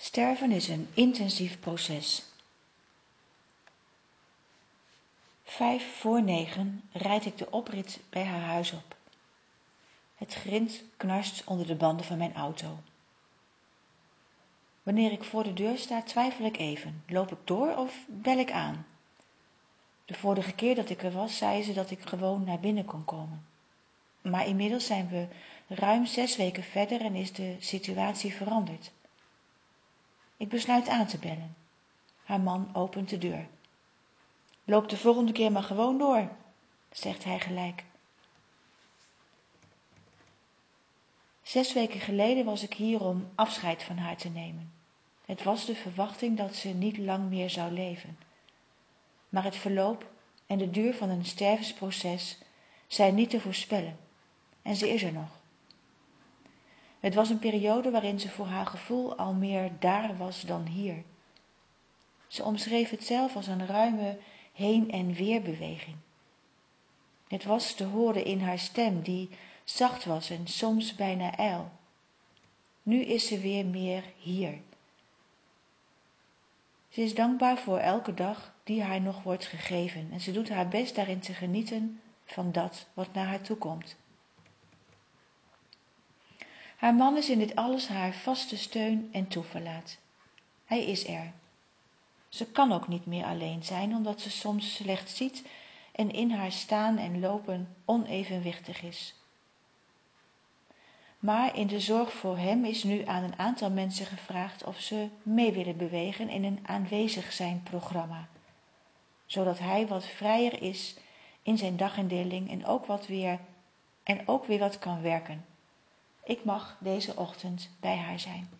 Sterven is een intensief proces. 8:55 rijd ik de oprit bij haar huis op. Het grind knarst onder de banden van mijn auto. Wanneer ik voor de deur sta, twijfel ik even. Loop ik door of bel ik aan? De vorige keer dat ik er was, zei ze dat ik gewoon naar binnen kon komen. Maar inmiddels zijn we ruim 6 weken verder en is de situatie veranderd. Ik besluit aan te bellen. Haar man opent de deur. Loop de volgende keer maar gewoon door, zegt hij gelijk. 6 weken geleden was ik hier om afscheid van haar te nemen. Het was de verwachting dat ze niet lang meer zou leven. Maar het verloop en de duur van een stervensproces zijn niet te voorspellen. En ze is er nog. Het was een periode waarin ze voor haar gevoel al meer daar was dan hier. Ze omschreef het zelf als een ruime heen- en weerbeweging. Het was te horen in haar stem die zacht was en soms bijna ijl. Nu is ze weer meer hier. Ze is dankbaar voor elke dag die haar nog wordt gegeven en ze doet haar best daarin te genieten van dat wat naar haar toe komt. Haar man is in dit alles haar vaste steun en toeverlaat. Hij is er. Ze kan ook niet meer alleen zijn, omdat ze soms slecht ziet en in haar staan en lopen onevenwichtig is. Maar in de zorg voor hem is nu aan een aantal mensen gevraagd of ze mee willen bewegen in een aanwezig zijn programma, zodat hij wat vrijer is in zijn dagindeling en ook weer wat kan werken. Ik mag deze ochtend bij haar zijn.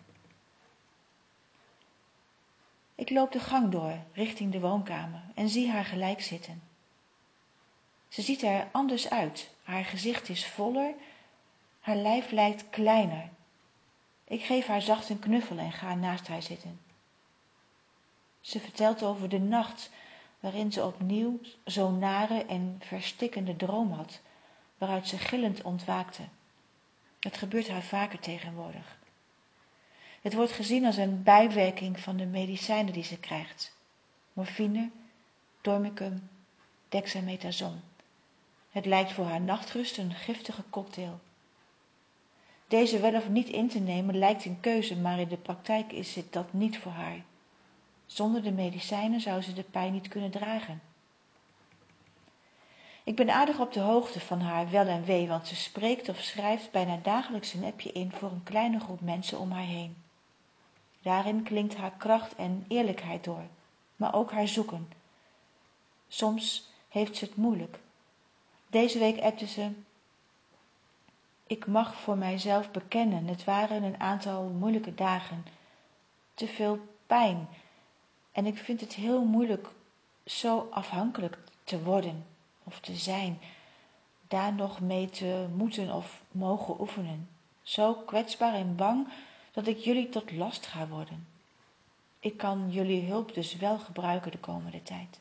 Ik loop de gang door richting de woonkamer en zie haar gelijk zitten. Ze ziet er anders uit. Haar gezicht is voller, haar lijf lijkt kleiner. Ik geef haar zacht een knuffel en ga naast haar zitten. Ze vertelt over de nacht waarin ze opnieuw zo'n nare en verstikkende droom had, waaruit ze gillend ontwaakte. Het gebeurt haar vaker tegenwoordig. Het wordt gezien als een bijwerking van de medicijnen die ze krijgt. Morfine, dormicum, dexamethason. Het lijkt voor haar nachtrust een giftige cocktail. Deze wel of niet in te nemen lijkt een keuze, maar in de praktijk is het dat niet voor haar. Zonder de medicijnen zou ze de pijn niet kunnen dragen. Ik ben aardig op de hoogte van haar wel en wee, want ze spreekt of schrijft bijna dagelijks een appje in voor een kleine groep mensen om haar heen. Daarin klinkt haar kracht en eerlijkheid door, maar ook haar zoeken. Soms heeft ze het moeilijk. Deze week appte ze: ik mag voor mijzelf bekennen, het waren een aantal moeilijke dagen. Te veel pijn. En ik vind het heel moeilijk zo afhankelijk te worden of te zijn. Daar nog mee te moeten of mogen oefenen. Zo kwetsbaar en bang dat ik jullie tot last ga worden. Ik kan jullie hulp dus wel gebruiken de komende tijd.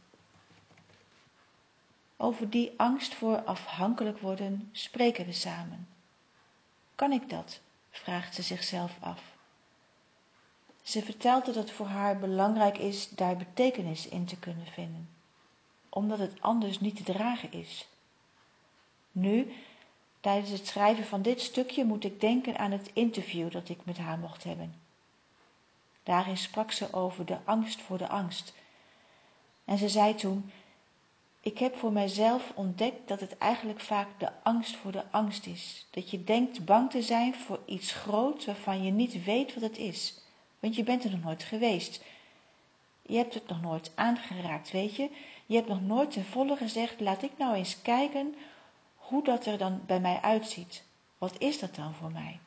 Over die angst voor afhankelijk worden spreken we samen. Kan ik dat? Vraagt ze zichzelf af. Ze vertelt dat het voor haar belangrijk is daar betekenis in te kunnen vinden, omdat het anders niet te dragen is. Nu, tijdens het schrijven van dit stukje, moet ik denken aan het interview dat ik met haar mocht hebben. Daarin sprak ze over de angst voor de angst. En ze zei toen: ik heb voor mijzelf ontdekt dat het eigenlijk vaak de angst voor de angst is. Dat je denkt bang te zijn voor iets groots waarvan je niet weet wat het is. Want je bent er nog nooit geweest. Je hebt het nog nooit aangeraakt, weet je. Je hebt nog nooit ten volle gezegd: laat ik nou eens kijken hoe dat er dan bij mij uitziet. Wat is dat dan voor mij?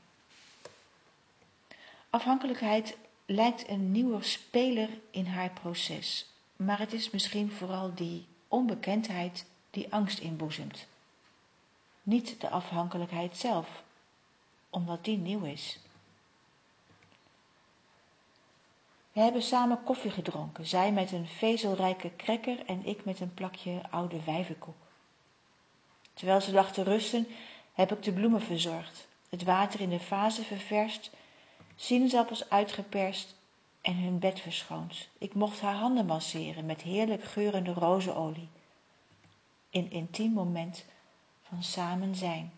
Afhankelijkheid lijkt een nieuwe speler in haar proces. Maar het is misschien vooral die onbekendheid die angst inboezemt. Niet de afhankelijkheid zelf, omdat die nieuw is. We hebben samen koffie gedronken, zij met een vezelrijke cracker en ik met een plakje oude wijvenkoek. Terwijl ze lag te rusten, heb ik de bloemen verzorgd, het water in de vazen ververst, sinaasappels uitgeperst en hun bed verschoond. Ik mocht haar handen masseren met heerlijk geurende rozenolie. Een intiem moment van samen zijn.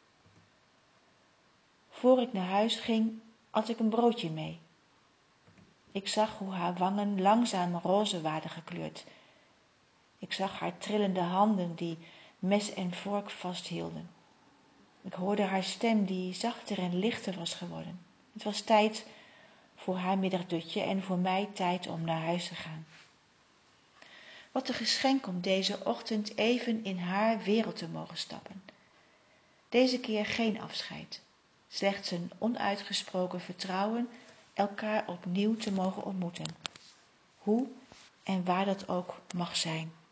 Voor ik naar huis ging, at ik een broodje mee. Ik zag hoe haar wangen langzaam roze waren gekleurd. Ik zag haar trillende handen die mes en vork vasthielden. Ik hoorde haar stem die zachter en lichter was geworden. Het was tijd voor haar middagdutje en voor mij tijd om naar huis te gaan. Wat een geschenk om deze ochtend even in haar wereld te mogen stappen. Deze keer geen afscheid, slechts een onuitgesproken vertrouwen elkaar opnieuw te mogen ontmoeten. Hoe en waar dat ook mag zijn.